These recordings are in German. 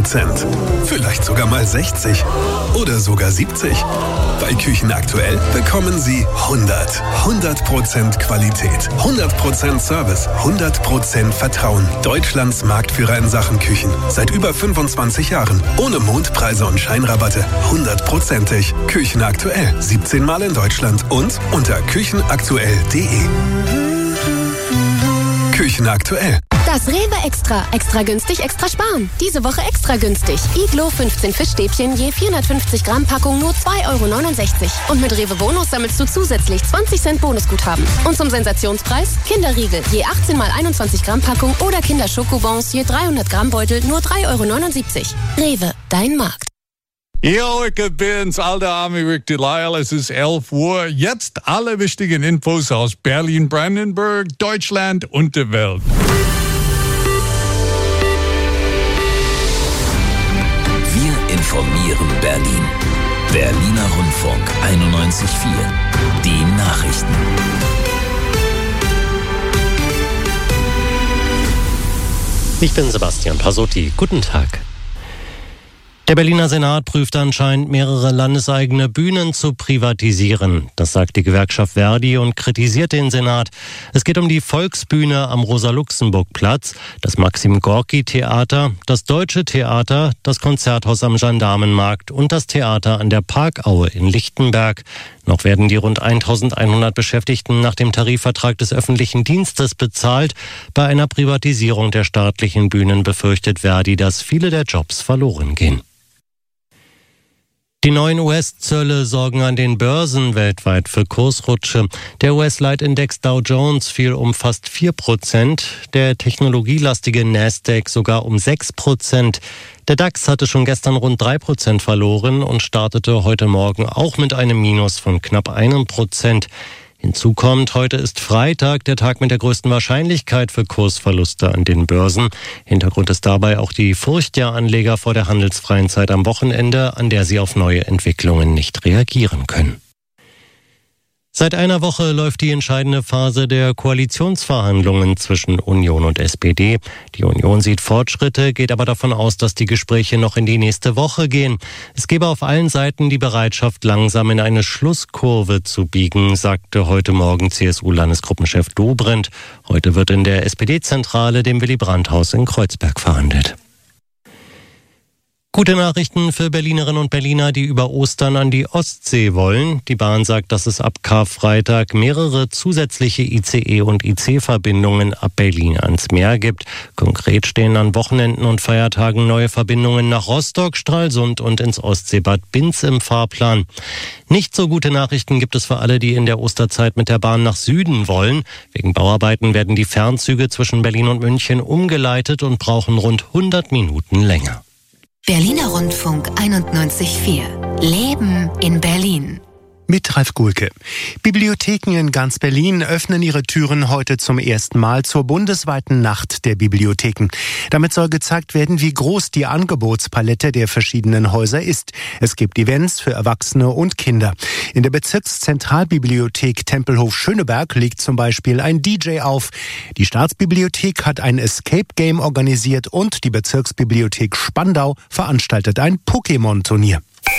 50%. Vielleicht sogar mal 60%. Oder sogar 70%. Bei Küchen aktuell bekommen Sie 100% Qualität, 100% Service, 100% Vertrauen. Deutschlands Marktführer in Sachen Küchen. Seit über 25 Jahren. Ohne Mondpreise und Scheinrabatte. 100%ig. Küchen aktuell. 17 Mal in Deutschland und unter küchenaktuell.de. Küchen aktuell. Das Rewe Extra. Extra günstig, extra sparen. Diese Woche extra günstig. Iglo 15 Fischstäbchen je 450 Gramm Packung nur 2,69 €. Und mit Rewe Bonus sammelst du zusätzlich 20 Cent Bonusguthaben. Und zum Sensationspreis Kinderriegel je 18 mal 21 Gramm Packung oder Kinderschokobons je 300 Gramm Beutel nur 3,79 €. Rewe, dein Markt. Jo, ich bin's, alter Army Rick Delisle. Es ist 11 Uhr. Jetzt alle wichtigen Infos aus Berlin, Brandenburg, Deutschland und der Welt. Wir informieren Berlin. Berliner Rundfunk 91.4. Die Nachrichten. Ich bin Sebastian Pasotti. Guten Tag. Der Berliner Senat prüft anscheinend, mehrere landeseigene Bühnen zu privatisieren. Das sagt die Gewerkschaft Verdi und kritisiert den Senat. Es geht um die Volksbühne am Rosa-Luxemburg-Platz, das Maxim-Gorki-Theater, das Deutsche Theater, das Konzerthaus am Gendarmenmarkt und das Theater an der Parkaue in Lichtenberg. Noch werden die rund 1100 Beschäftigten nach dem Tarifvertrag des öffentlichen Dienstes bezahlt. Bei einer Privatisierung der staatlichen Bühnen befürchtet Verdi, dass viele der Jobs verloren gehen. Die neuen US-Zölle sorgen an den Börsen weltweit für Kursrutsche. Der US-Leitindex Dow Jones fiel um fast 4%, der technologielastige Nasdaq sogar um 6%. Der DAX hatte schon gestern rund 3% verloren und startete heute Morgen auch mit einem Minus von knapp 1%. Hinzu kommt, heute ist Freitag, der Tag mit der größten Wahrscheinlichkeit für Kursverluste an den Börsen. Hintergrund ist dabei auch die Furcht der Anleger vor der handelsfreien Zeit am Wochenende, an der sie auf neue Entwicklungen nicht reagieren können. Seit einer Woche läuft die entscheidende Phase der Koalitionsverhandlungen zwischen Union und SPD. Die Union sieht Fortschritte, geht aber davon aus, dass die Gespräche noch in die nächste Woche gehen. Es gebe auf allen Seiten die Bereitschaft, langsam in eine Schlusskurve zu biegen, sagte heute Morgen CSU-Landesgruppenchef Dobrindt. Heute wird in der SPD-Zentrale, dem Willy-Brandt-Haus in Kreuzberg, verhandelt. Gute Nachrichten für Berlinerinnen und Berliner, die über Ostern an die Ostsee wollen. Die Bahn sagt, dass es ab Karfreitag mehrere zusätzliche ICE- und IC-Verbindungen ab Berlin ans Meer gibt. Konkret stehen an Wochenenden und Feiertagen neue Verbindungen nach Rostock, Stralsund und ins Ostseebad Binz im Fahrplan. Nicht so gute Nachrichten gibt es für alle, die in der Osterzeit mit der Bahn nach Süden wollen. Wegen Bauarbeiten werden die Fernzüge zwischen Berlin und München umgeleitet und brauchen rund 100 Minuten länger. Berliner Rundfunk 91.4. Leben in Berlin. Mit Ralf Gulke. Bibliotheken in ganz Berlin öffnen ihre Türen heute zum ersten Mal zur bundesweiten Nacht der Bibliotheken. Damit soll gezeigt werden, wie groß die Angebotspalette der verschiedenen Häuser ist. Es gibt Events für Erwachsene und Kinder. In der Bezirkszentralbibliothek Tempelhof-Schöneberg legt zum Beispiel ein DJ auf. Die Staatsbibliothek hat ein Escape-Game organisiert und die Bezirksbibliothek Spandau veranstaltet ein Pokémon-Turnier.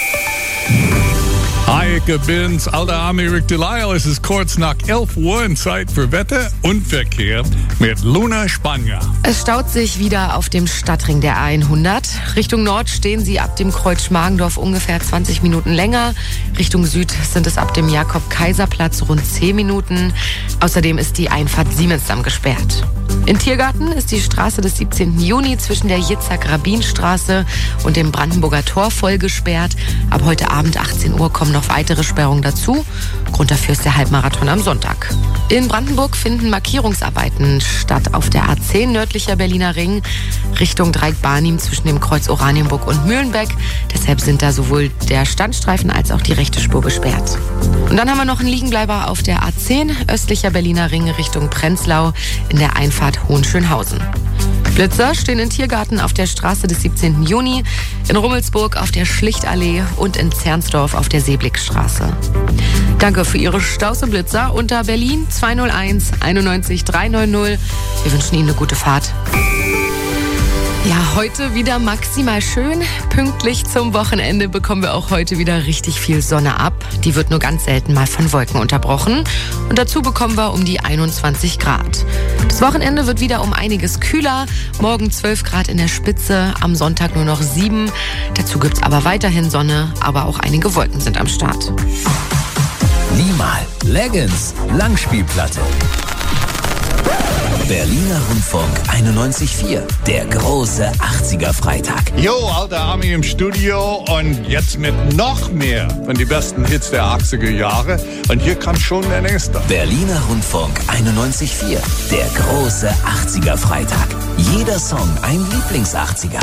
Hi, ich bin's, alter Army Rick Delisle. Es ist kurz nach 11 Uhr und Zeit für Wetter und Verkehr mit Luna Spanier. Es staut sich wieder auf dem Stadtring der A100. Richtung Nord stehen Sie ab dem Kreuz Schmargendorf ungefähr 20 Minuten länger. Richtung Süd sind es ab dem Jakob-Kaiser-Platz rund 10 Minuten. Außerdem ist die Einfahrt Siemensdamm gesperrt. In Tiergarten ist die Straße des 17. Juni zwischen der Jitzak-Rabin-Straße und dem Brandenburger Tor voll gesperrt. Ab heute Abend 18 Uhr kommen noch weitere Sperrungen dazu. Grund dafür ist der Halbmarathon am Sonntag. In Brandenburg finden Markierungsarbeiten statt auf der A10 nördlicher Berliner Ring Richtung Dreieck-Barnim zwischen dem Kreuz Oranienburg und Mühlenbeck. Deshalb sind da sowohl der Standstreifen als auch die rechte Spur gesperrt. Und dann haben wir noch einen Liegenbleiber auf der A10 östlicher Berliner Ring Richtung Prenzlau in der Einfahrt Hohenschönhausen. Blitzer stehen in Tiergarten auf der Straße des 17. Juni, in Rummelsburg auf der Schlichtallee und in Zernsdorf auf der Seeblickstraße. Danke für Ihre Staus und Blitzer unter Berlin 201 91 390. Wir wünschen Ihnen eine gute Fahrt. Ja, heute wieder maximal schön. Pünktlich zum Wochenende bekommen wir auch heute wieder richtig viel Sonne ab. Die wird nur ganz selten mal von Wolken unterbrochen. Und dazu bekommen wir um die 21 Grad. Das Wochenende wird wieder um einiges kühler. Morgen 12 Grad in der Spitze, am Sonntag nur noch 7. Dazu gibt's aber weiterhin Sonne, aber auch einige Wolken sind am Start. Niemal, Leggings, Langspielplatte. Berliner Rundfunk 91.4, der große 80er-Freitag. Jo, alter Army im Studio und jetzt mit noch mehr von den besten Hits der 80er Jahre. Und hier kommt schon der nächste. Berliner Rundfunk 91.4, der große 80er-Freitag. Jeder Song ein Lieblings-80er.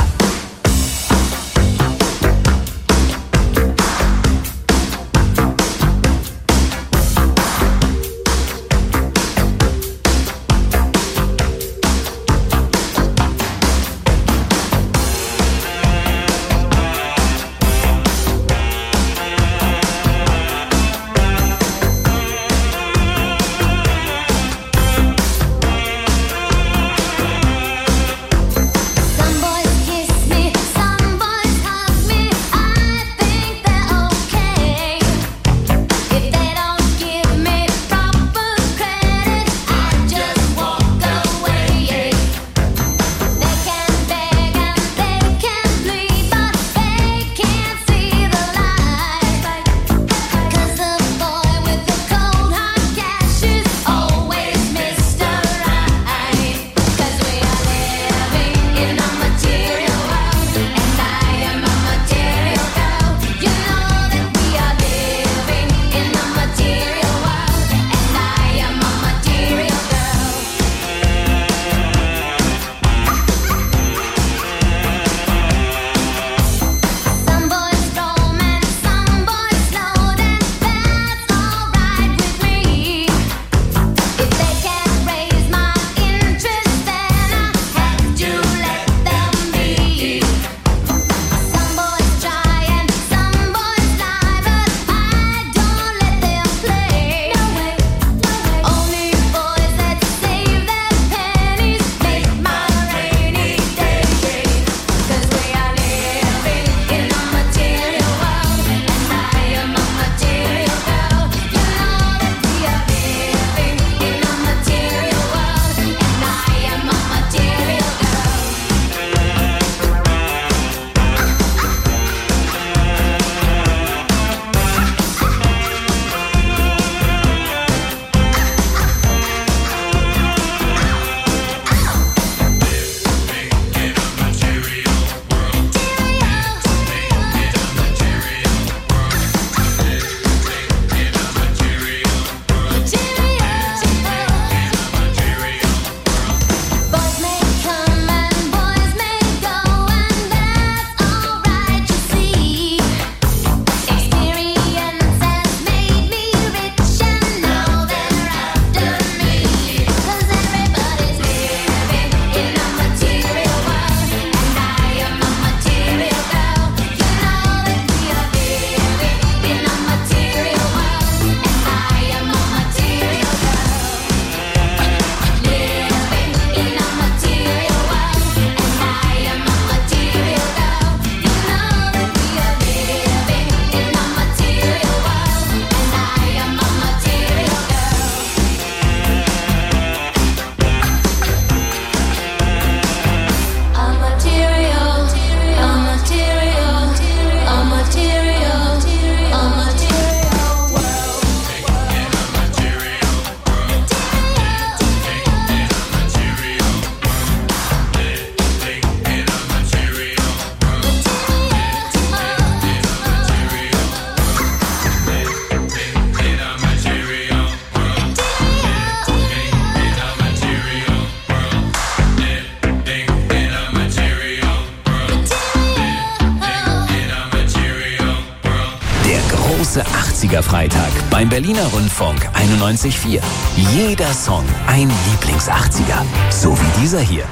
große 80er-Freitag beim Berliner Rundfunk 91.4. Jeder Song ein Lieblings-80er. So wie dieser hier.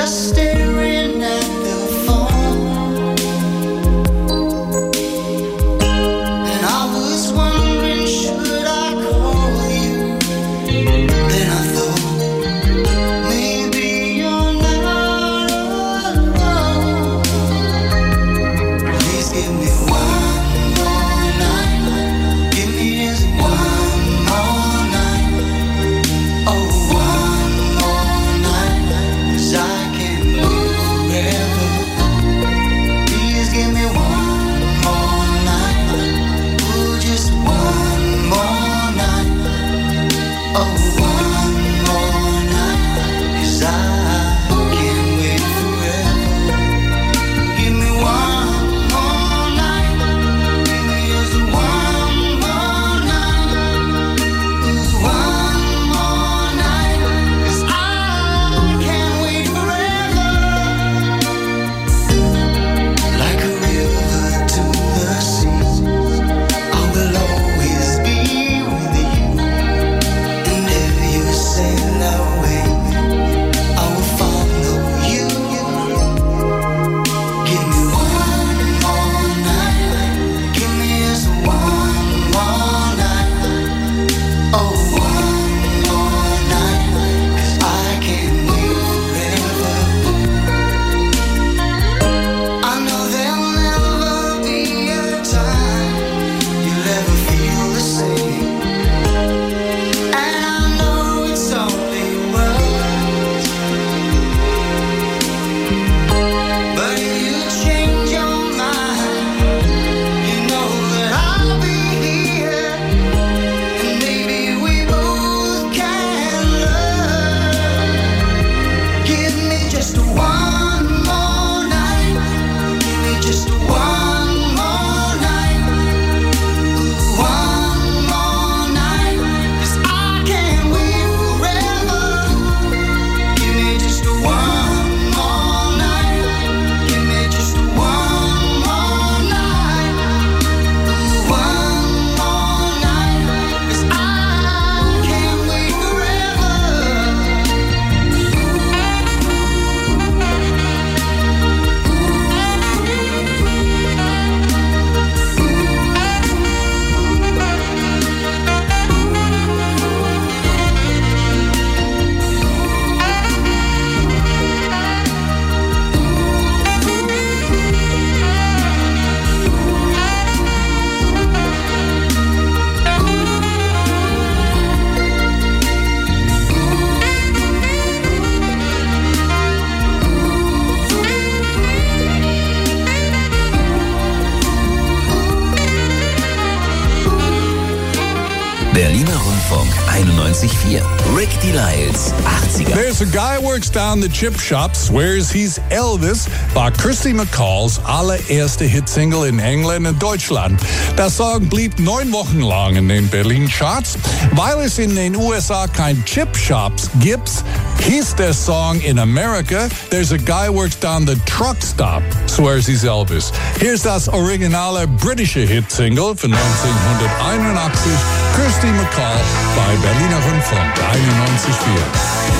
just staring at the phone. And I was wondering, should I call you? Then I thought, maybe you're not alone. Please give me one more night. Give me just one more night. Oh, one more night. 'Cause I can't live forever. Please give me one more night. Oh, just one more night. Oh, one more night. 'Cause I can't wait forever. Give me one more night. Give me just one more night. Ooh, one more night. 'Cause I can't wait forever. Like a river to the sea, I will always be with you. And if you sail away, I will follow you. Give me one more night. Give me just one more night. Oh, one more night. 'Cause I can't wait forever. I know there'll never be a time you'll ever feel the same. And I know it's only words. But if you change your mind, you know that I'll be here. And maybe we both can learn. Give me just one more night. Give me just one more night. Ooh, one more night. 'Cause I can't wait forever. Give me just one more night. Give me just one more night. Ooh, one more night. 'Cause I can't wait forever. Berliner Rundfunk 91.4. Rick Delisles, 80er. There's a guy works down the chip shop, swears he's Elvis, war Kirsty MacColls allererste Hitsingle in England und Deutschland. Das Song blieb 9 Wochen lang in den Berlin-Charts. Weil es in den USA kein Chip-Shops gibt, hieß der Song in America, There's a guy works down the truck stop, swears he's Elvis. Here's das originale britische Hitsingle von 1981, Kirsty MacColl bei Berliner Rundfunk 91.4.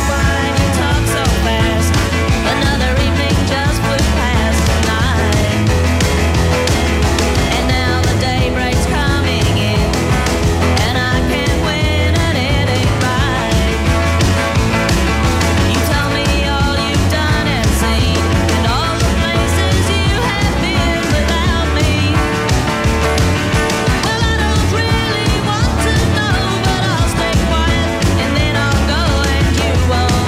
Well,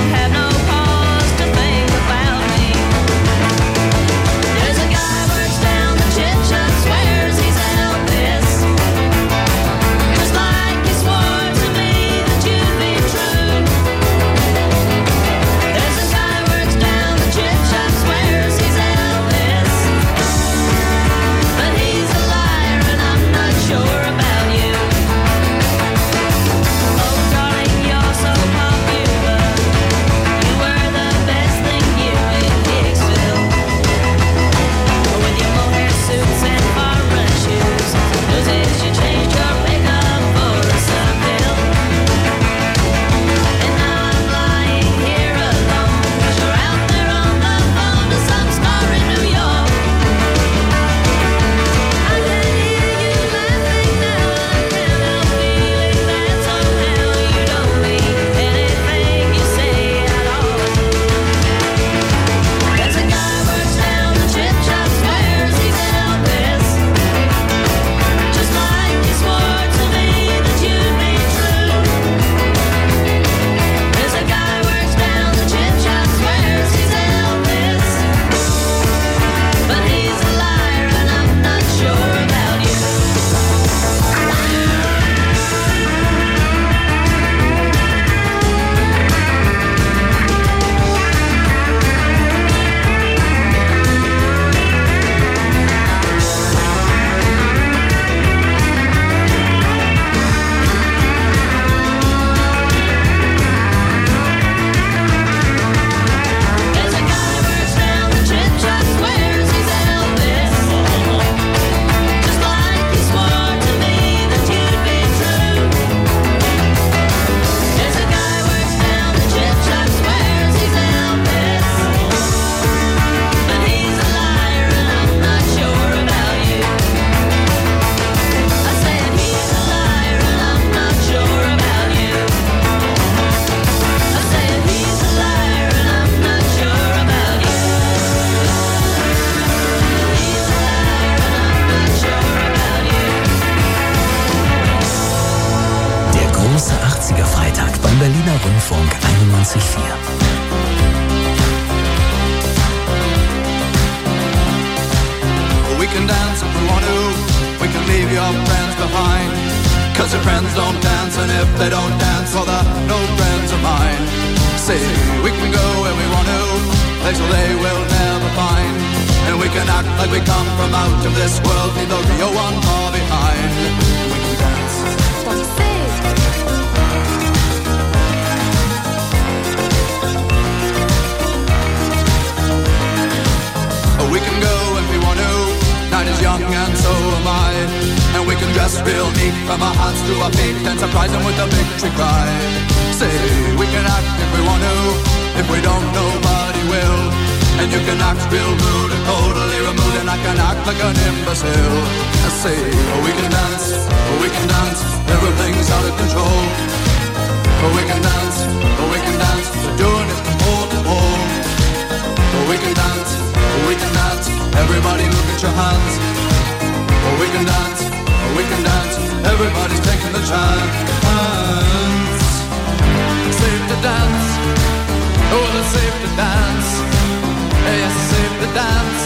91,4. We can dance if we want to, we can leave your friends behind. Cause your friends don't dance, and if they don't dance, well they're no friends of mine. See, we can go where we want to, places they will never find. And we can act like we come from out of this world, leave the real one far behind. We can dance. We can go if we want to, night is young and so am I. And we can dress real neat from our hands to our feet and surprise them with a victory cry. Say, we can act if we want to, if we don't nobody will. And you can act real rude and totally removed, and I can act like an imbecile. I say, we can dance, everything's out of control. We can dance, we're doing it from pole to pole. We can dance, everybody look at your hands. We can dance, everybody's taking the chance. Safe to dance, oh it's safe to dance. Yes, it's safe to dance.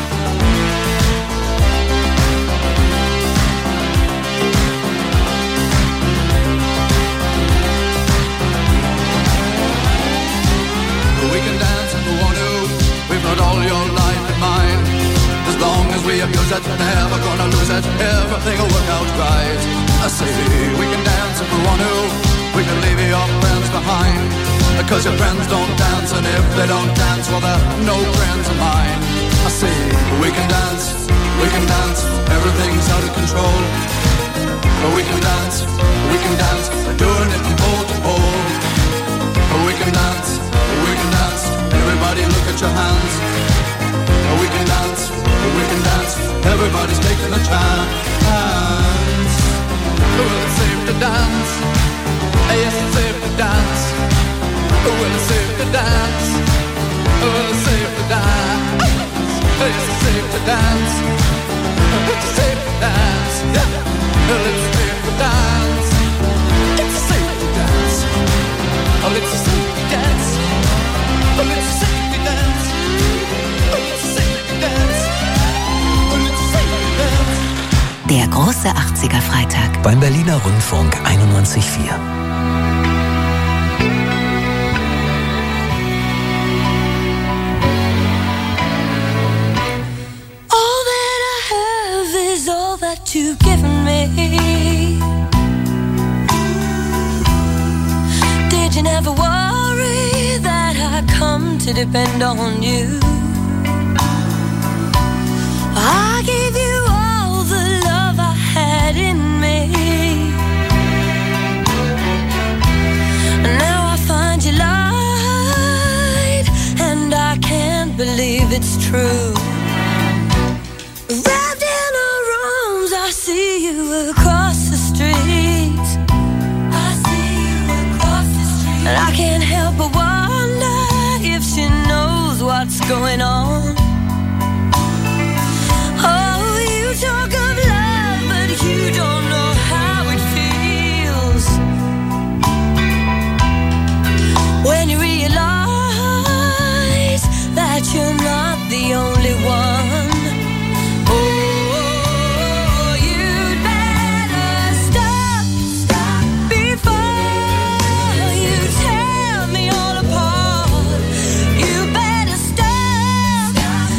We can dance if we want to, we've got all your life in mind. As long as we abuse it, never gonna lose it, everything will work out right. I say, we can dance if we want to, we can leave your friends behind. Cause your friends don't dance, and if they don't dance, well they're no friends of mine. I say, we can dance, everything's out of control. But we can dance, we're doing it from pole to pole. We can dance, everybody look at your hands. We can dance, everybody's taking a chance. Well, it's safe to dance, yes it's safe to dance. Well, it's safe to dance, well it's safe to dance. Yes, it's safe to dance, it's safe to dance. Well, it's safe to dance, it's safe to dance. Oh, it's a safety dance. Oh, it's a safety dance. Oh, it's a safety dance. Oh, it's a safety dance. Der große 80er Freitag. Beim Berliner Rundfunk 91,4. All that I have is all that you've given me. Did you never worry that I come to depend on you? I gave you all the love I had in me. Now I find you lied, and I can't believe it's true. Wrapped in her arms, I see you across the street. And I can't help but wonder if she knows what's going on. Oh, you talk of love, but you don't know how it feels when you realize that you're not the only one. Oh, you'd better stop before you tear me all apart. You better stop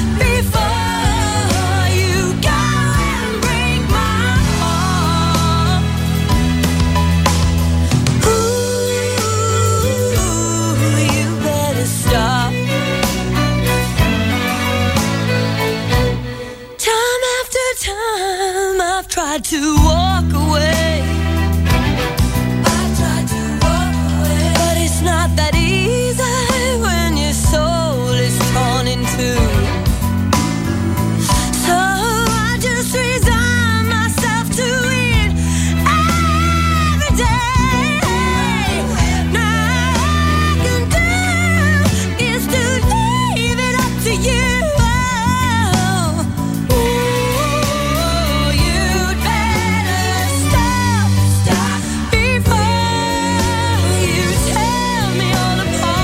before you go and break my heart. Ooh, you better stop. Time after time I've tried to walk away. But it's not that easy when your soul is torn in two. So I just resign myself to it every day. Now all I can do is to leave it up to you. Oh, you'd better stop before you tear me all apart.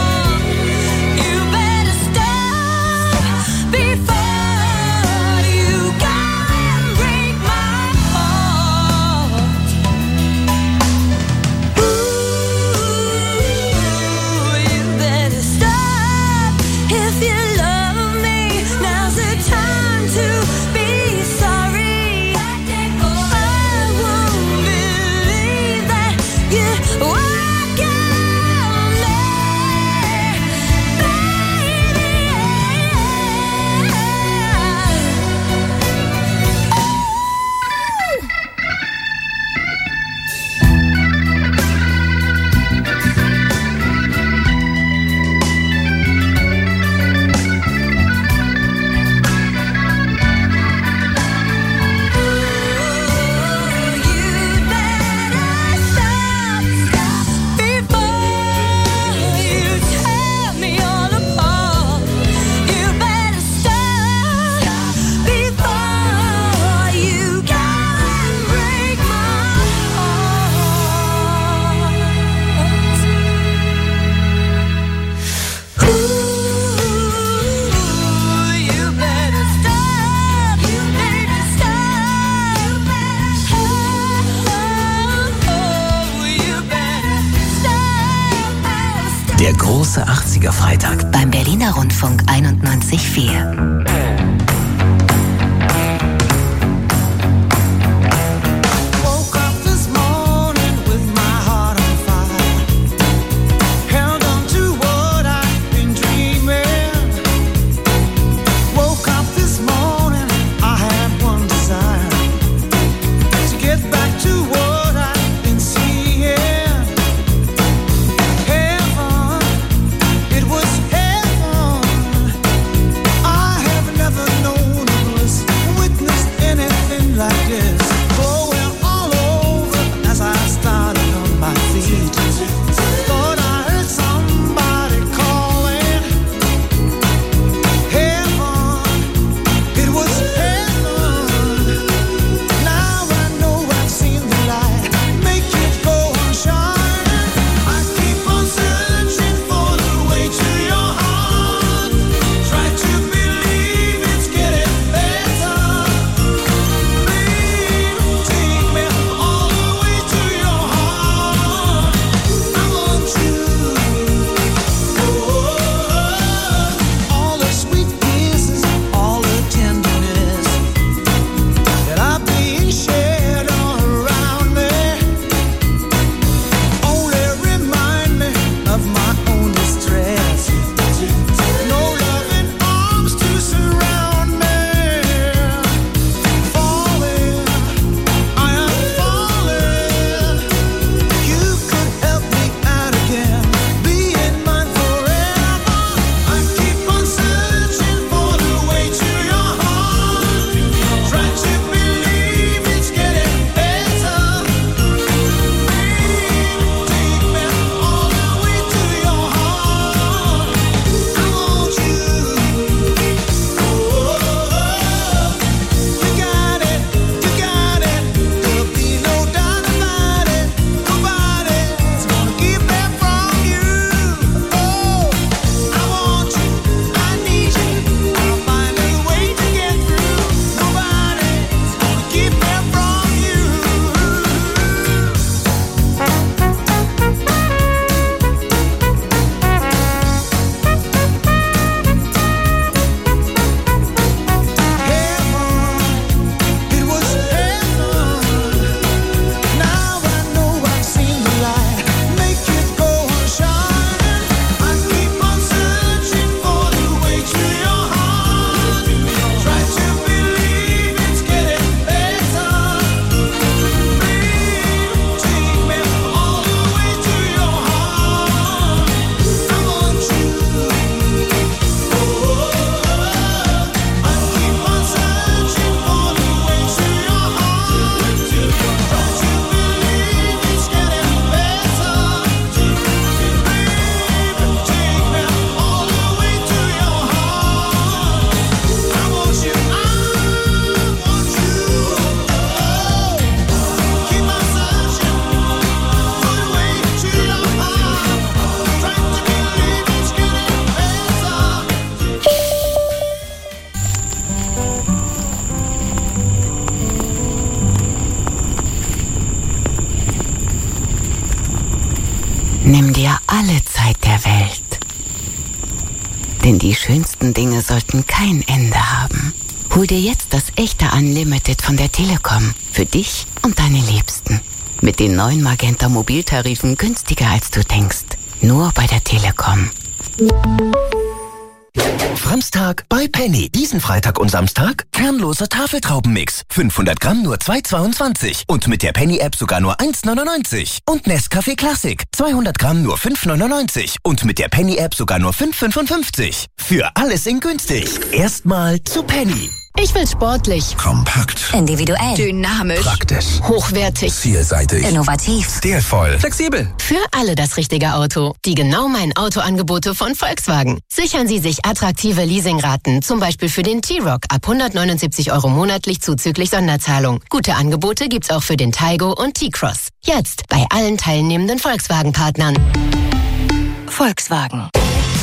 große 80er Freitag. Beim Berliner Rundfunk 91.4. Nimm dir alle Zeit der Welt. Denn die schönsten Dinge sollten kein Ende haben. Hol dir jetzt das echte Unlimited von der Telekom. Für dich und deine Liebsten. Mit den neuen Magenta Mobiltarifen günstiger als du denkst. Nur bei der Telekom. Samstag bei Penny. Diesen Freitag und Samstag kernloser Tafeltraubenmix. 500 Gramm nur 2,22. Und mit der Penny-App sogar nur 1,99. Und Nescafé Classic. 200 Gramm nur 5,99. Und mit der Penny-App sogar nur 5,55. Für alles in günstig. Erstmal zu Penny. Ich will sportlich, Kompakt, Individuell. dynamisch, praktisch, hochwertig, vielseitig, Innovativ. stilvoll, Flexibel. für alle das richtige Auto. Die genau meinen Autoangebote von Volkswagen. Sichern Sie sich attraktive Leasingraten, zum Beispiel für den T-Roc ab 179 € monatlich zuzüglich Sonderzahlung. Gute Angebote gibt's auch für den Taigo und T-Cross. Jetzt bei allen teilnehmenden Volkswagen-Partnern. Volkswagen.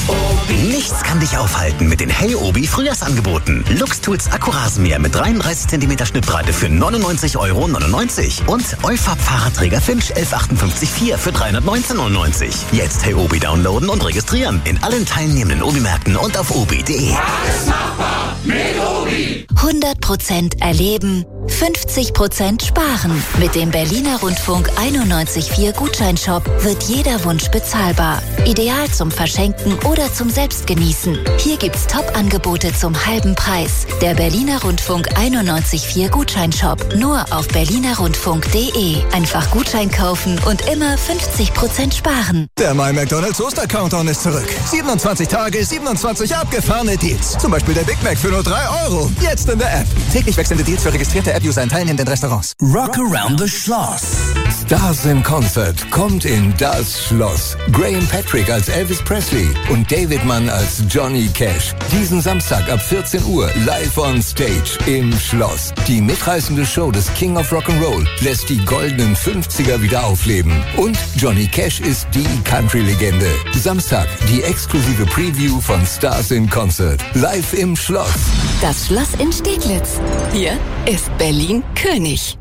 Nichts kann dich aufhalten mit den Hey Obi Frühjahrsangeboten. Luxtools Akkurasenmäher mit 33 cm Schnittbreite für 99,99 € und Eufab Fahrradträger Finch 1158 für 319,99 €. Jetzt Hey Obi downloaden und registrieren in allen teilnehmenden Obi-Märkten und auf obi.de. Alles machbar mit Obi. 100% erleben, 50% sparen. Mit dem Berliner Rundfunk 91.4 Gutscheinshop wird jeder Wunsch bezahlbar. Ideal zum Verschenken oder zum Selbstgenießen. Hier gibt's Top-Angebote zum halben Preis. Der Berliner Rundfunk 91.4 Gutscheinshop. Nur auf berlinerrundfunk.de. Einfach Gutschein kaufen und immer 50% sparen. Der My McDonald's Oster-Countdown ist zurück. 27 Tage, 27 abgefahrene Deals. Zum Beispiel der Big Mac für nur 3 €. Jetzt in der App. Täglich wechselnde Deals für registrierte App-User in teilnehmenden Restaurants. Rock Around the Schloss. Stars in Concert kommt in das Schloss. Graham Patrick als Elvis Presley und David Mann als Johnny Cash. Diesen Samstag ab 14 Uhr live on stage im Schloss. Die mitreißende Show des King of Rock'n'Roll lässt die goldenen 50er wieder aufleben. Und Johnny Cash ist die Country-Legende. Samstag die exklusive Preview von Stars in Concert. Live im Schloss. Das Schloss in Steglitz. Hier ist Berlin König.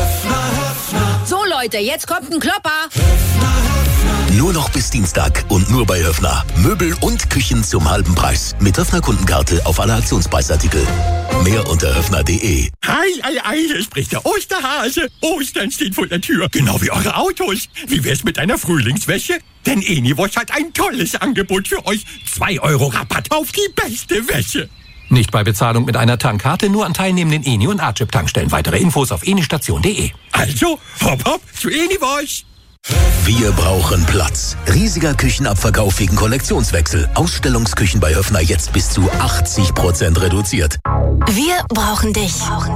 So Leute, jetzt kommt ein Klopper. Nur noch bis Dienstag und nur bei Höffner. Möbel und Küchen zum halben Preis. Mit Höffner-Kundenkarte auf alle Aktionspreisartikel. Mehr unter höffner.de. Ei, hier spricht der Osterhase. Ostern steht vor der Tür, genau wie eure Autos. Wie wär's mit einer Frühlingswäsche? Denn Eniwosch hat ein tolles Angebot für euch. 2 € Rabatt auf die beste Wäsche. Nicht bei Bezahlung mit einer Tankkarte, nur an teilnehmenden Eni- und Archip-Tankstellen. Weitere Infos auf enistation.de. Also, hopp zu Eniwosch. Wir brauchen Platz. Riesiger Küchenabverkauf wegen Kollektionswechsel. Ausstellungsküchen bei Höffner jetzt bis zu 80% reduziert. Wir brauchen dich.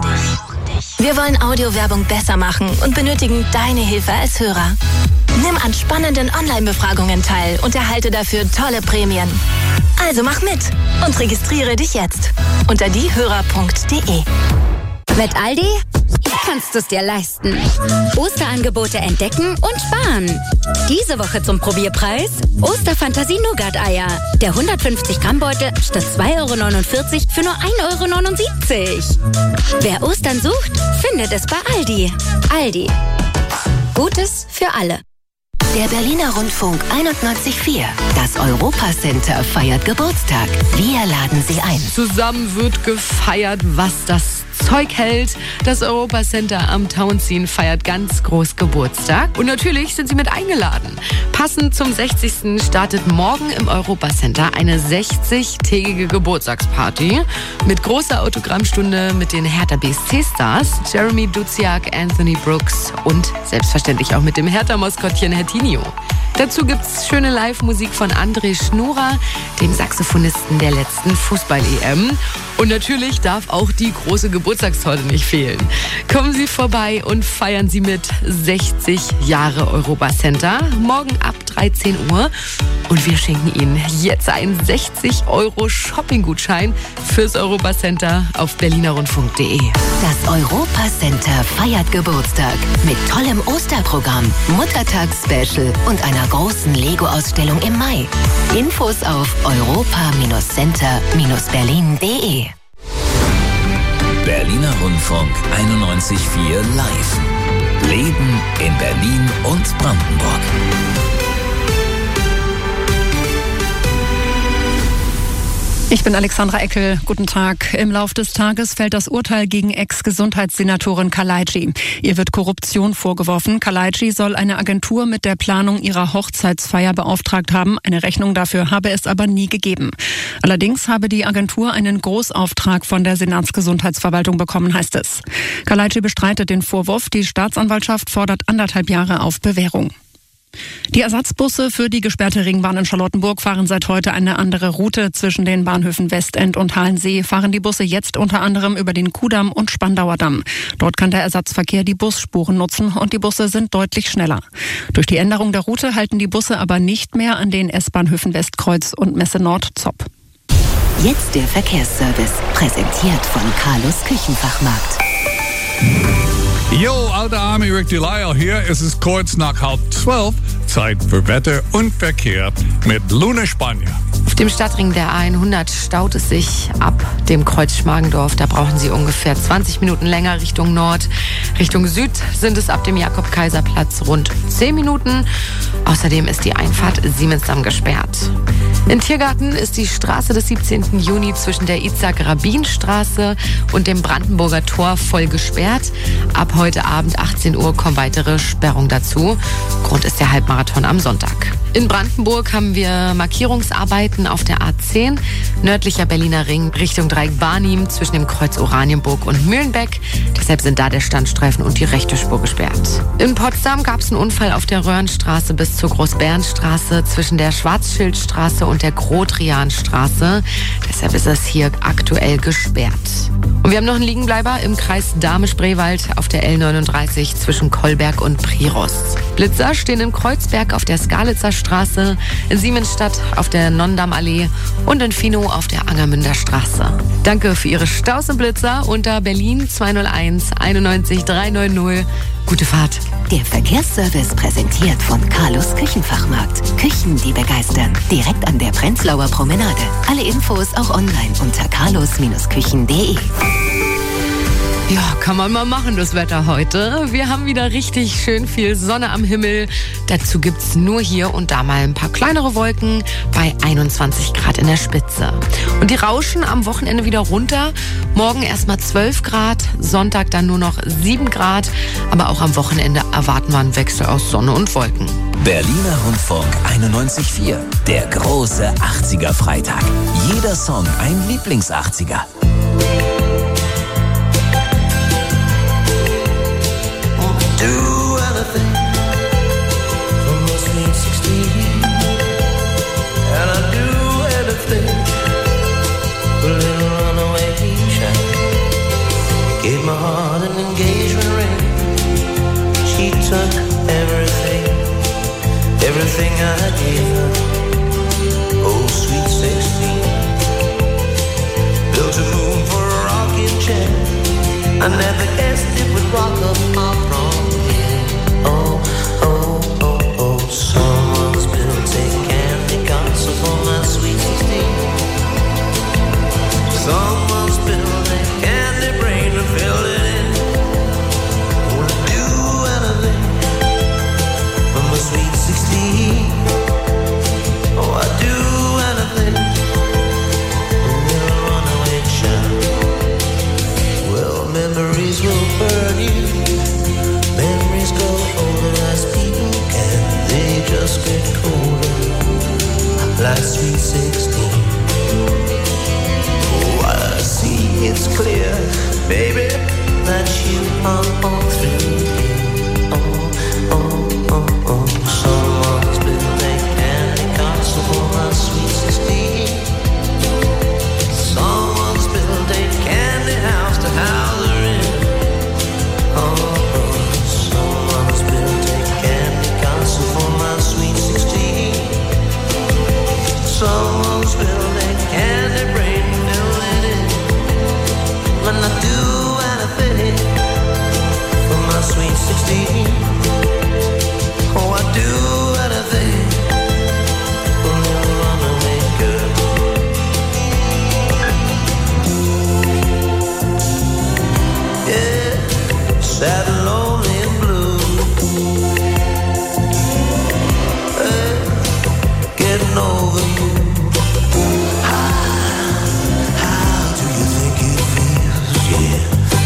Wir wollen Audiowerbung besser machen und benötigen deine Hilfe als Hörer. Nimm an spannenden Online-Befragungen teil und erhalte dafür tolle Prämien. Also mach mit und registriere dich jetzt unter diehörer.de. Mit Aldi kannst du es dir leisten. Osterangebote entdecken und sparen. Diese Woche zum Probierpreis Osterfantasie-Nougat-Eier. Der 150 Gramm Beutel statt 2,49 € für nur 1,79 €. Wer Ostern sucht, findet es bei Aldi. Aldi. Gutes für alle. Der Berliner Rundfunk 91.4. Das Europa-Center feiert Geburtstag. Wir laden Sie ein. Zusammen wird gefeiert, was das Zeug hält. Das Europa-Center am Tauentzien feiert ganz groß Geburtstag. Und natürlich sind Sie mit eingeladen. Passend zum 60. startet morgen im Europa-Center eine 60-tägige Geburtstagsparty mit großer Autogrammstunde mit den Hertha BSC-Stars Jeremy Duziak, Anthony Brooks und selbstverständlich auch mit dem Hertha-Maskottchen Hertinho. Dazu gibt's schöne Live-Musik von André Schnura, dem Saxophonisten der letzten Fußball-EM. Und natürlich darf auch die große Geburtstagstorte nicht fehlen. Kommen Sie vorbei und feiern Sie mit 60 Jahre Europa-Center. Morgen ab 13 Uhr. Und wir schenken Ihnen jetzt einen 60 € Shopping-Gutschein fürs Europa-Center auf berlinerrundfunk.de. Das Europa-Center feiert Geburtstag mit tollem Osterprogramm, Muttertags-Special und einer großen Lego-Ausstellung im Mai. Infos auf europa-center-berlin.de. Berliner Rundfunk 91.4 live. Leben in Berlin und Brandenburg. Ich bin Alexandra Eckel. Guten Tag. Im Lauf des Tages fällt das Urteil gegen Ex-Gesundheitssenatorin Kalaici. Ihr wird Korruption vorgeworfen. Kalaici soll eine Agentur mit der Planung ihrer Hochzeitsfeier beauftragt haben. Eine Rechnung dafür habe es aber nie gegeben. Allerdings habe die Agentur einen Großauftrag von der Senatsgesundheitsverwaltung bekommen, heißt es. Kalaici bestreitet den Vorwurf. Die Staatsanwaltschaft fordert 1,5 Jahre auf Bewährung. Die Ersatzbusse für die gesperrte Ringbahn in Charlottenburg fahren seit heute eine andere Route. Zwischen den Bahnhöfen Westend und Halensee fahren die Busse jetzt unter anderem über den Kudamm und Spandauer Damm. Dort kann der Ersatzverkehr die Busspuren nutzen und die Busse sind deutlich schneller. Durch die Änderung der Route halten die Busse aber nicht mehr an den S-Bahnhöfen Westkreuz und Messe Nord Zopp. Jetzt der Verkehrsservice, präsentiert von Carlos Küchenfachmarkt. Yo, alter Army Rick Delisle hier. Es ist kurz nach 11:30. Zeit für Wetter und Verkehr mit Luna Spanier. Auf dem Stadtring der A100 staut es sich ab dem Kreuz Schmargendorf. Da brauchen Sie ungefähr 20 Minuten länger Richtung Nord. Richtung Süd sind es ab dem Jakob-Kaiser-Platz rund 10 Minuten. Außerdem ist die Einfahrt Siemensdamm gesperrt. In Tiergarten ist die Straße des 17. Juni zwischen der Itzak-Rabin-Straße und dem Brandenburger Tor voll gesperrt. Ab heute Abend 18 Uhr kommen weitere Sperrungen dazu. Grund ist der Halbmarathon am Sonntag. In Brandenburg haben wir Markierungsarbeiten auf der A10, nördlicher Berliner Ring Richtung Dreieck Barnim zwischen dem Kreuz Oranienburg und Mühlenbeck. Deshalb sind da der Standstreifen und die rechte Spur gesperrt. In Potsdam gab es einen Unfall auf der Röhrenstraße bis zur Großbärenstraße zwischen der Schwarzschildstraße und der Grotrianstraße. Deshalb ist es hier aktuell gesperrt. Und wir haben noch einen Liegenbleiber im Kreis Dahme-Spreewald auf der L39 zwischen Kolberg und Priros. Blitzer stehen in Kreuzberg auf der Skalitzer Straße, in Siemensstadt auf der Nonndamm-Allee und in Finow auf der Angermünder Straße. Danke für Ihre Staus und Blitzer unter Berlin 201 91 390. Gute Fahrt. Der Verkehrsservice präsentiert von Carlos Küchenfachmarkt. Küchen, die begeistern. Direkt an der Prenzlauer Promenade. Alle Infos auch online unter carlos-küchen.de. Ja, kann man mal machen, das Wetter heute. Wir haben wieder richtig schön viel Sonne am Himmel. Dazu gibt's nur hier und da mal ein paar kleinere Wolken bei 21 Grad in der Spitze. Und die rauschen am Wochenende wieder runter. Morgen erstmal 12 Grad, Sonntag dann nur noch 7 Grad. Aber auch am Wochenende erwarten wir einen Wechsel aus Sonne und Wolken. Berliner Rundfunk 91.4. Der große 80er Freitag. Jeder Song ein Lieblings-80er. Do anything for my sweet 16. And I do anything for a little runaway child. Gave my heart an engagement ring. She took everything, everything I gave her. Oh, sweet 16. Built a moon for a rocking chair. I never guessed it would rock up my prom. Oh, oh, oh, oh, someone's built a candy castle for my sweet 16. Someone's built a candy brain to fill it in. Would do anything for my sweet 16. Oh, I'd do anything for a little runaway child. Well, memories will burn you. Memories go older as people can. They just get colder, like sweet 16. Oh, I see it's clear, baby, that you are all through here. Oh, oh, oh, oh. Someone's built a candy castle for my sweet 16. Someone's built a candy house to house her in. Oh, someone's built a candy castle for my sweet 16. Someone's built a candy brain to fill it in. When I do anything for my sweet 16. Oh, I do anything for a little runaway girl. Yeah, sad and lonely and blue. Hey, getting over you. How do you think it feels? Yeah.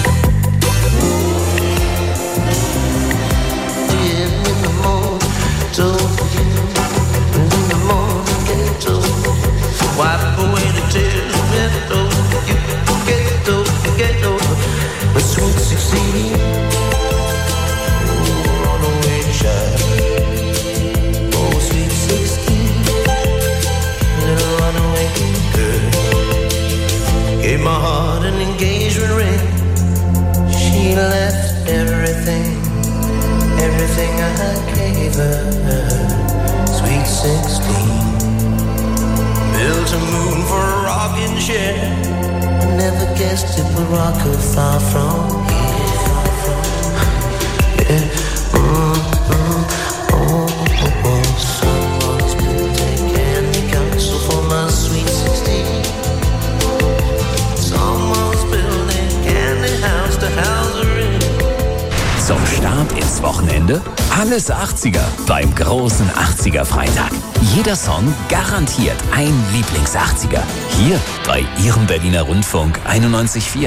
Yeah, in the morning, told you. In the morning, get over. Wipe away the tears, get over you. Get over, get over. But sweet 16. Oh, runaway child. Oh, sweet 16. Little runaway girl. Gave my heart an engagement ring. She left everything, everything I gave her. Sweet 16. Built a moon for a rocking chair. I never guessed it would rock her far from here. Yeah. Oh, oh, oh. Someone's built a candy castle for my ins Wochenende? Alles 80er beim großen 80er Freitag. Jeder Song garantiert ein Lieblings-80er. Hier bei Ihrem Berliner Rundfunk 91.4.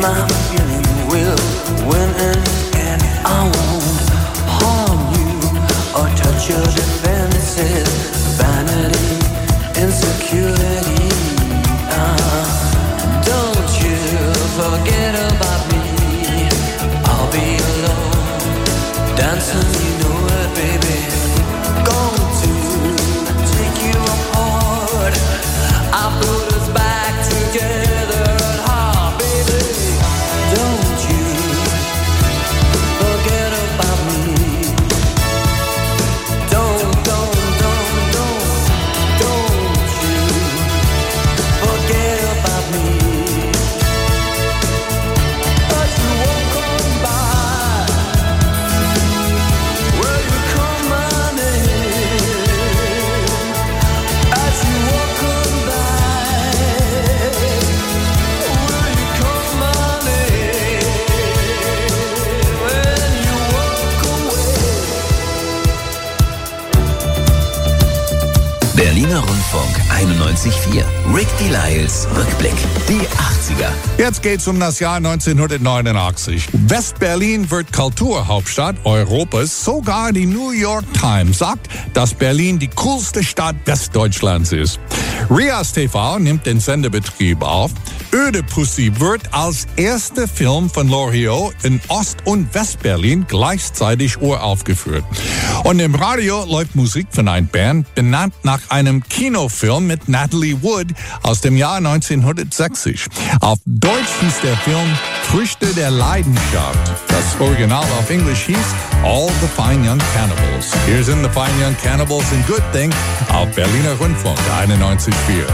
my feeling will win in the end. I won't harm you or touch your defenses. Vanity, insecurity. Don't you forget about me. I'll be alone, dancing, you know it, baby. Going to take you apart. I put us back together at heart, baby. Don't you forget about me. Don't you forget about me. But you won't come by. Will you come my name? As you walk on by, will you come my name? When you walk away. Berliner Rundfunk 91.4. Rick Delisles Rückblick. Die 80er. Jetzt geht's um das Jahr 1989. West-Berlin wird Kulturhauptstadt Europas. Sogar die New York Times sagt, dass Berlin die coolste Stadt Westdeutschlands ist. Rias TV nimmt den Sendebetrieb auf. Ödepussy wird als erster Film von Loriot in Ost- und West-Berlin gleichzeitig uraufgeführt. Und im Radio läuft Musik von einer Band, benannt nach einem Kinofilm mit Natalie Wood aus dem Jahr 1960. Auf Deutsch hieß der Film Früchte der Leidenschaft. Das Original auf Englisch hieß All the Fine Young Cannibals. Hier sind the Fine Young Cannibals in Good Thing auf Berliner Rundfunk 91.4.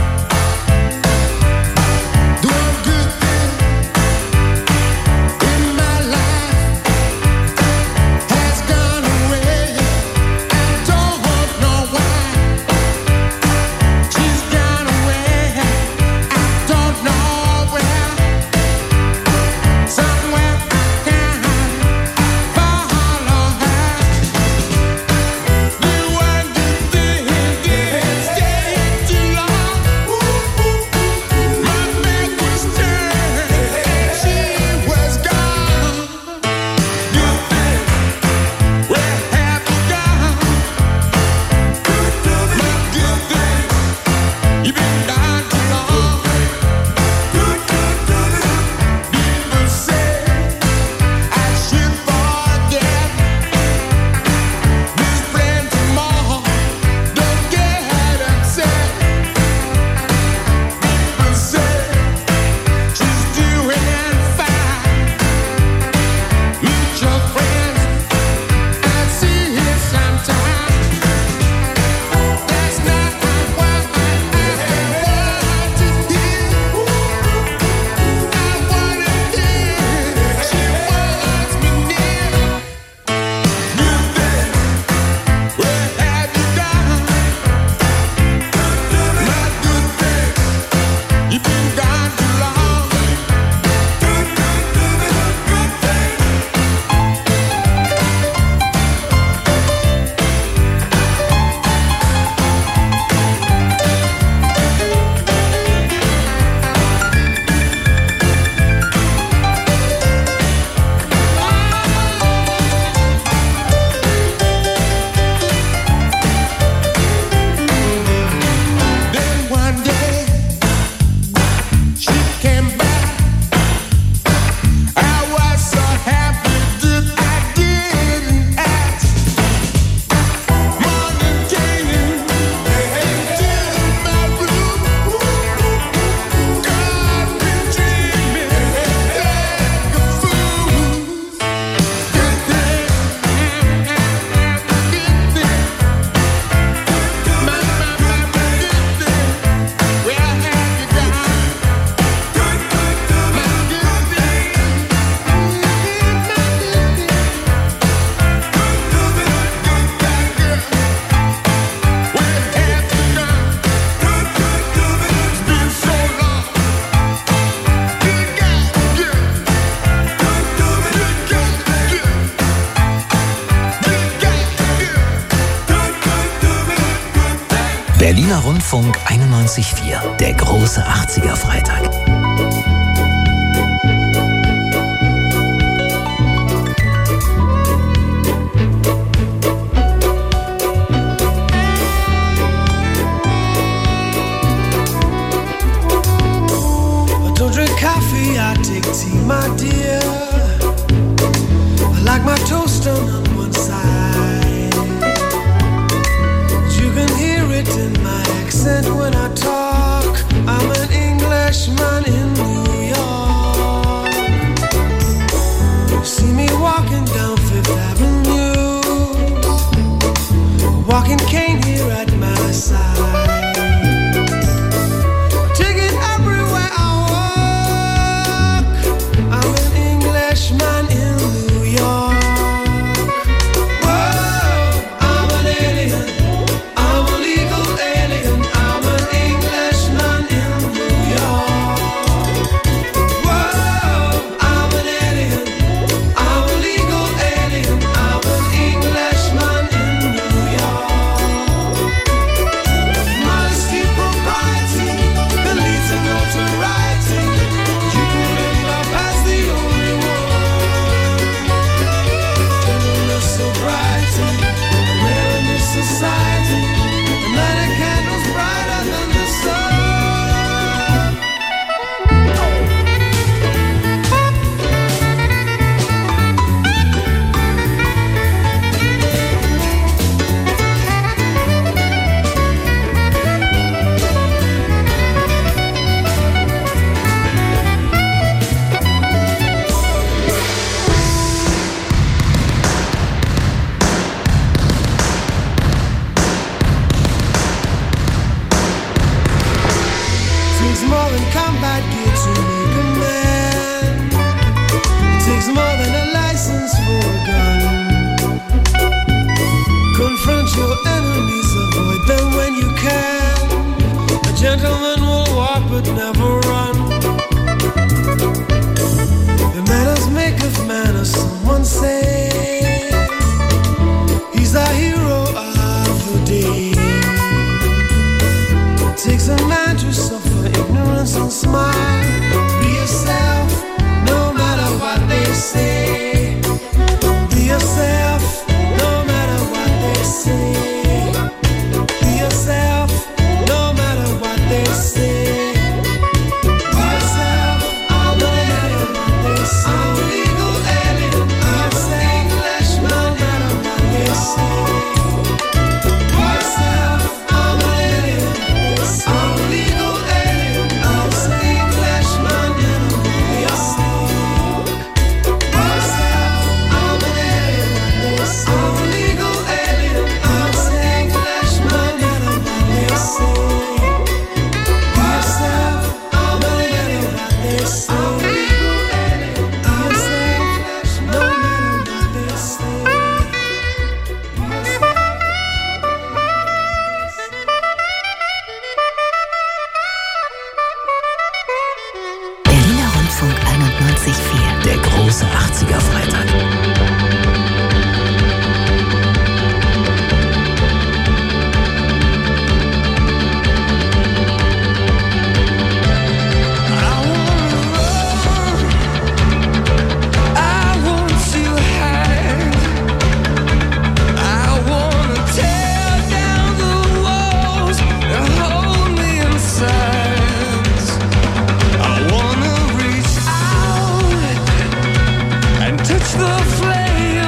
Berliner Rundfunk 91.4, der große 80er Freitag. coffee, I take tea, my dear. I like my toast on one side. You can hear it in my accent when I talk. I'm an Englishman in New York. You see me walking down Fifth Avenue, walking cane here at my side. Take it everywhere I walk. I'm an Englishman in New York. Whoa, I'm an alien. I'm a legal alien. I'm an Englishman in New York. Whoa, I'm an alien. I'm a legal alien. I'm an Englishman in New York. Modesty, propriety, the leads and notoriety. You can live love as the only one. Gentleness, sobriety, rare in this society. The night a candle's brighter than the sun. Takes more than combat gear to make a man. Takes more than a license for a gun. Confront your enemies, avoid them when you can. A gentleman will walk but never run. The manners maketh manners, someone say. He's the hero of the day. Takes a man to suffer ignorance and smile. Be yourself, no matter what they say. Be yourself, no matter what they say. Be yourself, no matter what they say. Be yourself, no matter what they say. I'm a legal alien. I'm an Englishman, no matter what they say. Be yourself, I'm an alien. I'm a legal alien. I'm an Englishman in New York. Be yourself, I'm an alien. I'm a legal alien. I'm an Englishman in New York. Be yourself, I'm an alien. I'm a legal alien. I'm an Englishman, no matter what they say. Berliner Rundfunk 91.4. Der große 80er-Freitag. I want to hide. I wanna tear down the walls that hold me inside. I wanna reach out and touch the flame.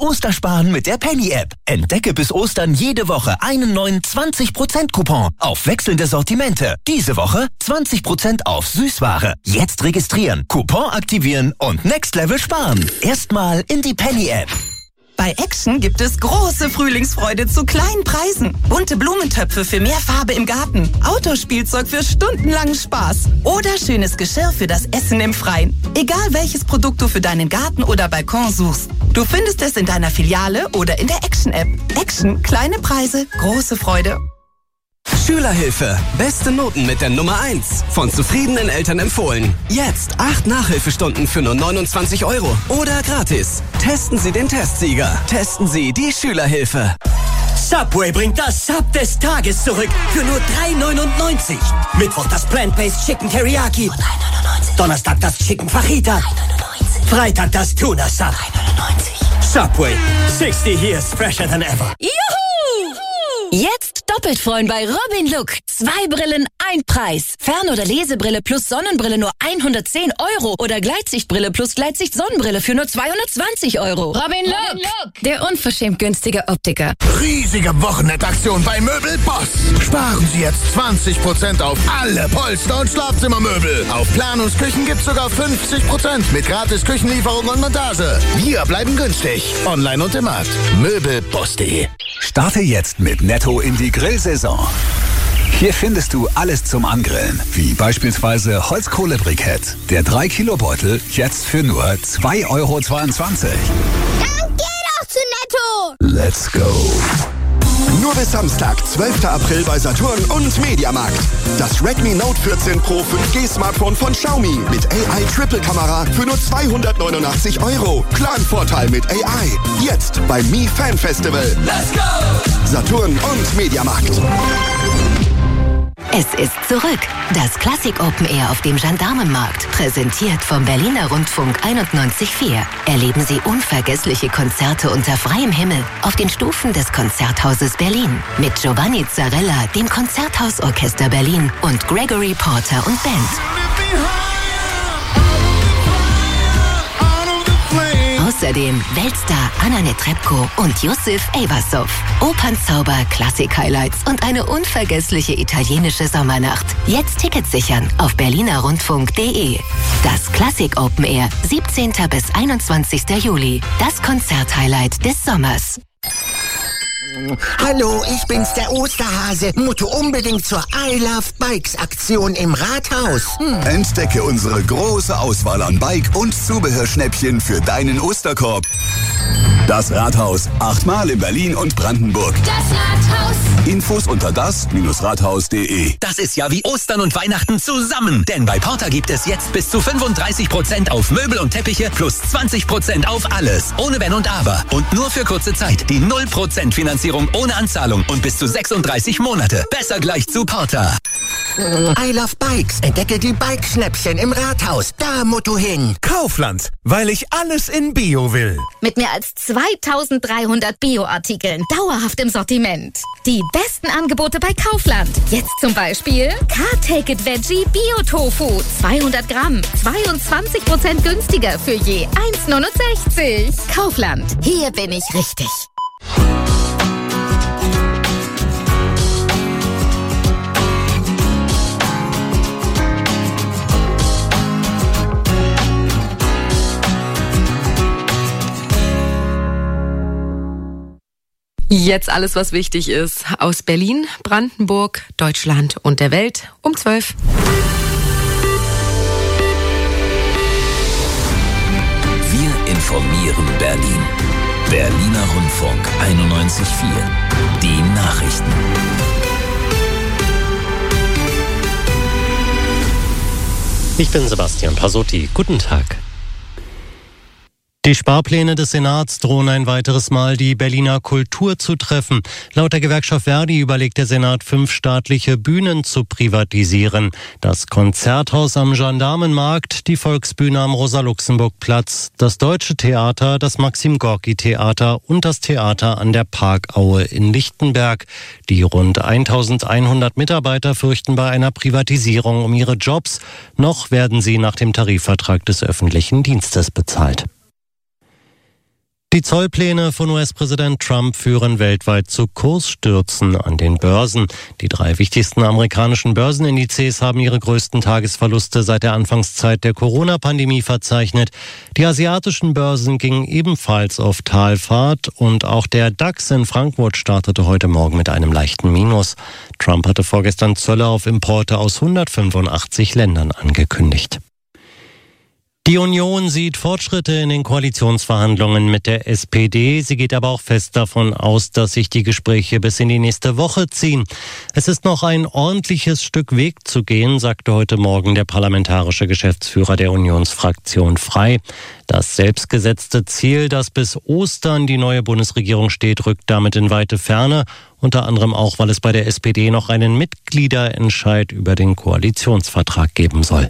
Ostersparen mit der Penny-App. Entdecke bis Ostern jede Woche einen neuen 20%-Coupon auf wechselnde Sortimente. Diese Woche 20% auf Süßware. Jetzt registrieren, Coupon aktivieren und Next Level sparen. Erstmal in die Penny-App. Bei Action gibt es große Frühlingsfreude zu kleinen Preisen. Bunte Blumentöpfe für mehr Farbe im Garten. Autospielzeug für stundenlangen Spaß. Oder schönes Geschirr für das Essen im Freien. Egal welches Produkt du für deinen Garten oder Balkon suchst. Du findest es in deiner Filiale oder in der Action-App. Action, kleine Preise, große Freude. Schülerhilfe. Beste Noten mit der Nummer 1. Von zufriedenen Eltern empfohlen. Jetzt 8 Nachhilfestunden für nur 29 €. Oder gratis. Testen Sie den Testsieger. Testen Sie die Schülerhilfe. Subway bringt das Sub des Tages zurück für nur 3,99 €. Mittwoch das Plant-Based Chicken Teriyaki. 3,99 €. Donnerstag das Chicken Fajita. 3,99 €. Freitag das Tuna Sub. 3,99 €. Subway. 60 years fresher than ever. Juhu! Jetzt doppelt freuen bei Robin Look. 2 Brillen, 1 Preis. Fern- oder Lesebrille plus Sonnenbrille nur 110 € oder Gleitsichtbrille plus Gleitsicht-Sonnenbrille für nur 220 €. Robin Look, der unverschämt günstige Optiker. Riesige Wochenendaktion bei Möbel Boss. Sparen Sie jetzt 20% auf alle Polster- und Schlafzimmermöbel. Auf Planungsküchen gibt's sogar 50% mit gratis Küchenlieferung und Montage. Wir bleiben günstig. Online und im Markt. Möbelboss.de. Starte jetzt mit Netto in die Grillsaison. Hier findest du alles zum Angrillen, wie beispielsweise Holzkohlebrikett. Der 3-Kilo-Beutel jetzt für nur 2,22 €. Dann geh doch zu Netto! Let's go! Nur bis Samstag, 12. April bei Saturn und Mediamarkt. Das Redmi Note 14 Pro 5G-Smartphone von Xiaomi mit AI-Triple-Kamera für nur 289 €. Planvorteil mit AI. Jetzt beim Mi Fan Festival. Let's go! Saturn und Mediamarkt. Es ist zurück. Das Classic Open Air auf dem Gendarmenmarkt. Präsentiert vom Berliner Rundfunk 91.4. Erleben Sie unvergessliche Konzerte unter freiem Himmel auf den Stufen des Konzerthauses Berlin. Mit Giovanni Zarella, dem Konzerthausorchester Berlin und Gregory Porter und Band. Außerdem Weltstar Anna Netrebko und Yusuf Eyvasov. Opernzauber, Klassik-Highlights und eine unvergessliche italienische Sommernacht. Jetzt Tickets sichern auf berlinerrundfunk.de. Das Classic Open Air, 17. bis 21. Juli. Das Konzert-Highlight des Sommers. Hallo, ich bin's, der Osterhase. Musst du unbedingt zur I Love Bikes Aktion im Rathaus. Entdecke unsere große Auswahl an Bike- und Zubehörschnäppchen für deinen Osterkorb. Das Rathaus. 8-mal in Berlin und Brandenburg. Das Rathaus. Infos unter das-rathaus.de. Das ist ja wie Ostern und Weihnachten zusammen. Denn bei Porter gibt es jetzt bis zu 35% auf Möbel und Teppiche plus 20% auf alles. Ohne Wenn und Aber. Und nur für kurze Zeit. Die 0% Finanzierung ohne Anzahlung und bis zu 36 Monate. Besser gleich zu Porter. I Love Bikes. Entdecke die Bikeschnäppchen im Rathaus. Da musst du hin. Kaufland, weil ich alles in Bio will. Mit mehr als 2300 Bio-Artikeln dauerhaft im Sortiment. Die besten Angebote bei Kaufland. Jetzt zum Beispiel Car-Take-It Veggie Bio-Tofu. 200 Gramm, 22% günstiger für je 1,69. Kaufland, hier bin ich richtig. Jetzt alles, was wichtig ist. Aus Berlin, Brandenburg, Deutschland und der Welt um 12. Wir informieren Berlin. Berliner Rundfunk 91.4. Die Nachrichten. Ich bin Sebastian Pasotti. Guten Tag. Die Sparpläne des Senats drohen ein weiteres Mal die Berliner Kultur zu treffen. Laut der Gewerkschaft Verdi überlegt der Senat, 5 staatliche Bühnen zu privatisieren. Das Konzerthaus am Gendarmenmarkt, die Volksbühne am Rosa-Luxemburg-Platz, das Deutsche Theater, das Maxim-Gorki-Theater und das Theater an der Parkaue in Lichtenberg. Die rund 1100 Mitarbeiter fürchten bei einer Privatisierung um ihre Jobs. Noch werden sie nach dem Tarifvertrag des öffentlichen Dienstes bezahlt. Die Zollpläne von US-Präsident Trump führen weltweit zu Kursstürzen an den Börsen. Die 3 wichtigsten amerikanischen Börsenindizes haben ihre größten Tagesverluste seit der Anfangszeit der Corona-Pandemie verzeichnet. Die asiatischen Börsen gingen ebenfalls auf Talfahrt und auch der DAX in Frankfurt startete heute Morgen mit einem leichten Minus. Trump hatte vorgestern Zölle auf Importe aus 185 Ländern angekündigt. Die Union sieht Fortschritte in den Koalitionsverhandlungen mit der SPD. Sie geht aber auch fest davon aus, dass sich die Gespräche bis in die nächste Woche ziehen. Es ist noch ein ordentliches Stück Weg zu gehen, sagte heute Morgen der parlamentarische Geschäftsführer der Unionsfraktion Frei. Das selbstgesetzte Ziel, dass bis Ostern die neue Bundesregierung steht, rückt damit in weite Ferne. Unter anderem auch, weil es bei der SPD noch einen Mitgliederentscheid über den Koalitionsvertrag geben soll.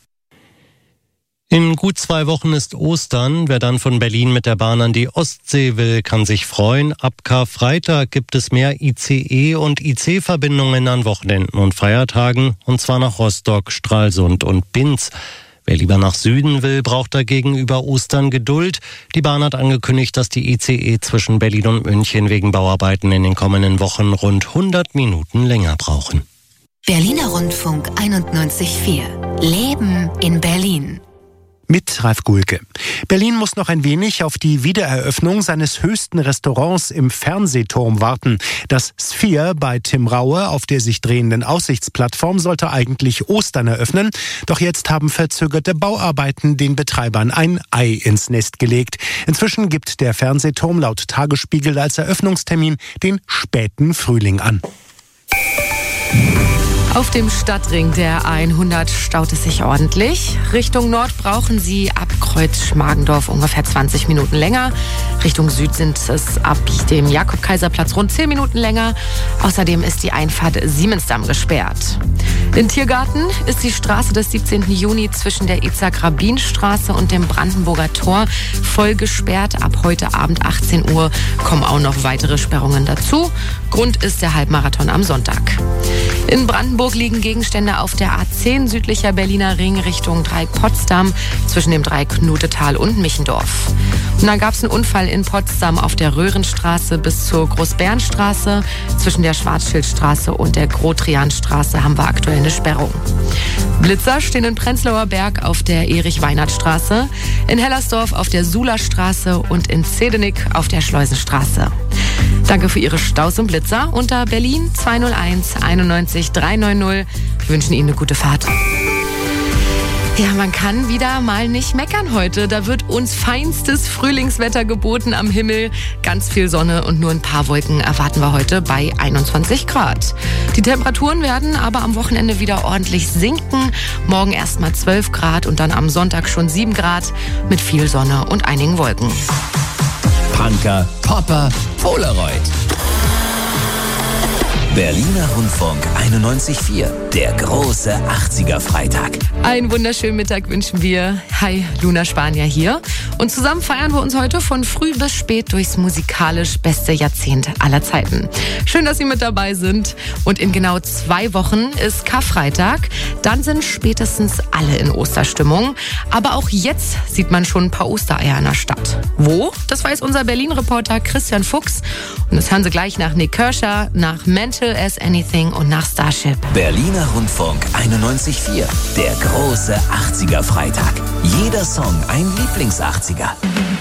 In gut 2 Wochen ist Ostern. Wer dann von Berlin mit der Bahn an die Ostsee will, kann sich freuen. Ab Karfreitag gibt es mehr ICE- und IC-Verbindungen an Wochenenden und Feiertagen, und zwar nach Rostock, Stralsund und Binz. Wer lieber nach Süden will, braucht dagegen über Ostern Geduld. Die Bahn hat angekündigt, dass die ICE zwischen Berlin und München wegen Bauarbeiten in den kommenden Wochen rund 100 Minuten länger brauchen. Berliner Rundfunk 91.4. Leben in Berlin. Mit Ralf Gulke. Berlin muss noch ein wenig auf die Wiedereröffnung seines höchsten Restaurants im Fernsehturm warten. Das Sphere bei Tim Raue auf der sich drehenden Aussichtsplattform sollte eigentlich Ostern eröffnen. Doch jetzt haben verzögerte Bauarbeiten den Betreibern ein Ei ins Nest gelegt. Inzwischen gibt der Fernsehturm laut Tagesspiegel als Eröffnungstermin den späten Frühling an. Auf dem Stadtring der A100 staut es sich ordentlich. Richtung Nord brauchen Sie ab Kreuz-Schmargendorf ungefähr 20 Minuten länger. Richtung Süd sind es ab dem Jakob-Kaiser-Platz rund 10 Minuten länger. Außerdem ist die Einfahrt Siemensdamm gesperrt. In Tiergarten ist die Straße des 17. Juni zwischen der Itzhak-Rabin-Straße und dem Brandenburger Tor voll gesperrt. Ab heute Abend 18 Uhr kommen auch noch weitere Sperrungen dazu. Grund ist der Halbmarathon am Sonntag. In Brandenburg liegen Gegenstände auf der A10 südlicher Berliner Ring Richtung Dreieck Potsdam zwischen dem Dreieck Knutetal und Michendorf. Und dann gab es einen Unfall in Potsdam auf der Röhrenstraße bis zur Großbärenstraße. Zwischen der Schwarzschildstraße und der Grotrianstraße haben wir aktuell eine Sperrung. Blitzer stehen in Prenzlauer Berg auf der Erich-Weinert-Straße, in Hellersdorf auf der Sulerstraße und in Zedenick auf der Schleusenstraße. Danke für Ihre Staus und Blitzer unter Berlin 201 91 390. Wir wünschen Ihnen eine gute Fahrt. Ja, man kann wieder mal nicht meckern heute. Da wird uns feinstes Frühlingswetter geboten am Himmel. Ganz viel Sonne und nur ein paar Wolken erwarten wir heute bei 21 Grad. Die Temperaturen werden aber am Wochenende wieder ordentlich sinken. Morgen erst mal 12 Grad und dann am Sonntag schon 7 Grad mit viel Sonne und einigen Wolken. Punker, Popper, Polaroid. Berliner Rundfunk 91.4, der große 80er-Freitag. Einen wunderschönen Mittag wünschen wir. Hi, Luna Spanier hier. Und zusammen feiern wir uns heute von früh bis spät durchs musikalisch beste Jahrzehnt aller Zeiten. Schön, dass Sie mit dabei sind. Und in genau 2 Wochen ist Karfreitag. Dann sind spätestens alle in Osterstimmung. Aber auch jetzt sieht man schon ein paar Ostereier in der Stadt. Wo? Das weiß unser Berlin-Reporter Christian Fuchs. Und das hören Sie gleich nach Nick Kershaw, nach Mental as Anything und nach Starship. Berliner Rundfunk 91.4, der große 80er-Freitag. Jeder Song ein Lieblings-80er.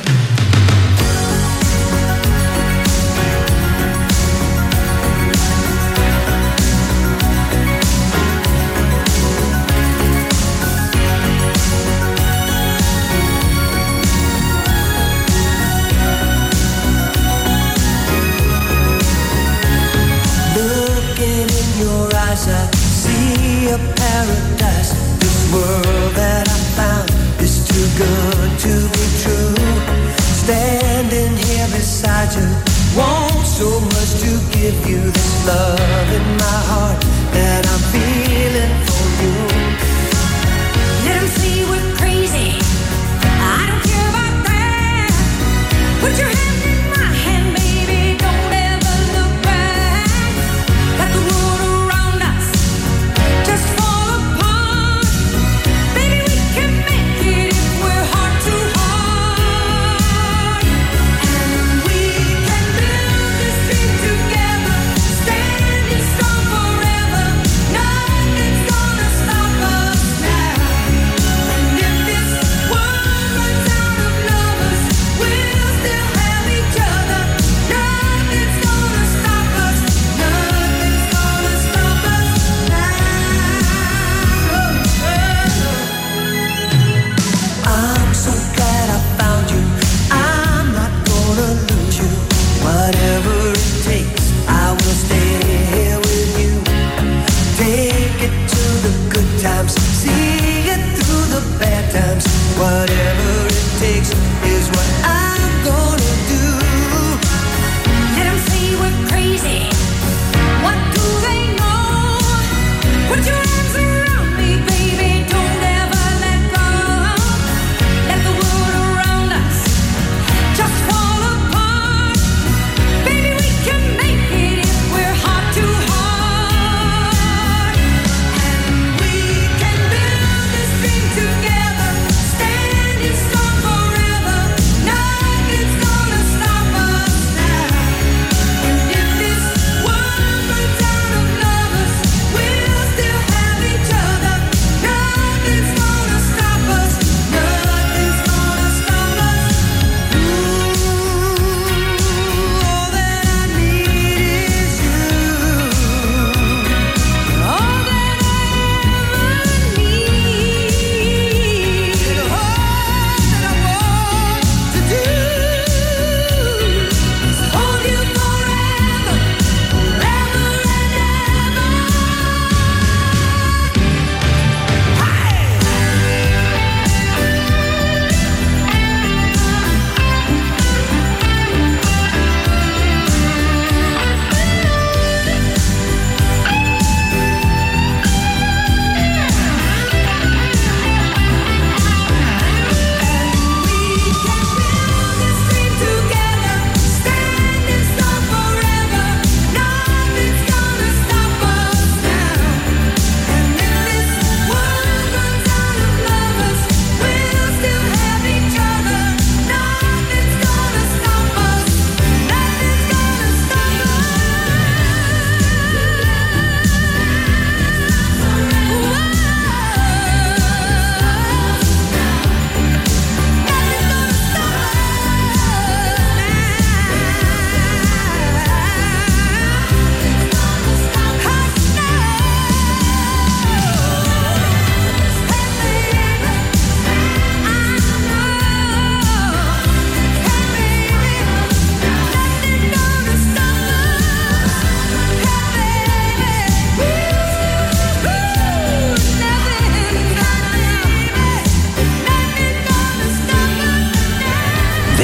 I see a paradise. This world that I found is too good to be true. Standing here beside you, want so much to give you this love in my heart.